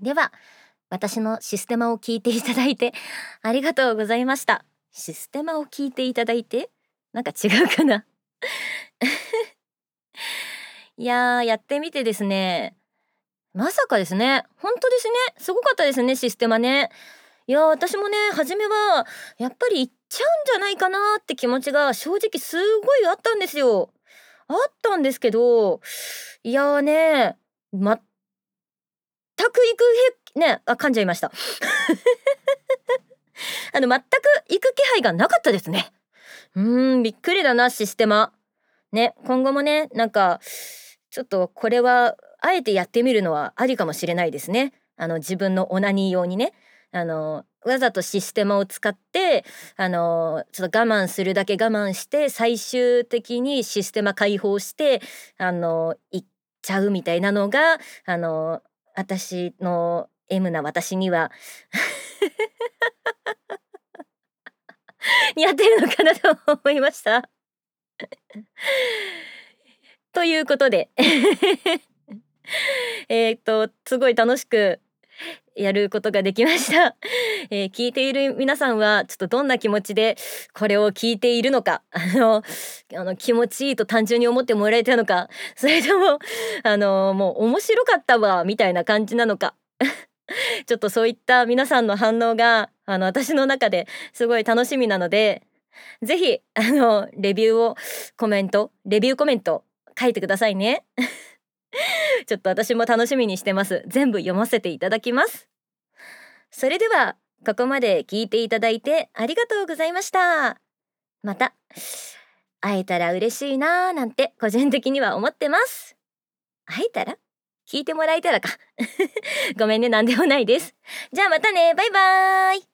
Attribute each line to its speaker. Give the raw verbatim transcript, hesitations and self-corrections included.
Speaker 1: では私のシステマを聞いていただいてありがとうございました。システマを聞いていただいてなんか違うかないやーやってみてですね、まさかですね、本当ですね、すごかったですね、システマね。いやー私もね初めはやっぱり行っちゃうんじゃないかなって気持ちが正直すごいあったんですよ。あったんですけど、いやーね全く行くへねあ噛んじゃいましたあの全く行く気配がなかったですね。うーんびっくりだなシステマね。今後もねなんかちょっとこれはあえてやってみるのはありかもしれないですね。あの自分のオナニー用にね、あのわざとシステマを使ってあのちょっと我慢するだけ我慢して最終的にシステマ解放してあの行っちゃうみたいなのがあの私の M な私には似合ってるのかなと思いましたということでえっとすごい楽しくやることができました、えー聞いている皆さんはちょっとどんな気持ちでこれを聞いているのか、あのあの気持ちいいと単純に思ってもらえたのか、それともあのもう面白かったわみたいな感じなのかちょっとそういった皆さんの反応があの私の中ですごい楽しみなので、ぜひあのレビューをコメントレビューコメント書いてくださいねちょっと私も楽しみにしてます。全部読ませていただきます。それではここまで聞いていただいてありがとうございました。また会えたら嬉しいなーなんて個人的には思ってます。会えたら聞いてもらえたらかごめんね、なんでもないです。じゃあまたね、バイバーイ。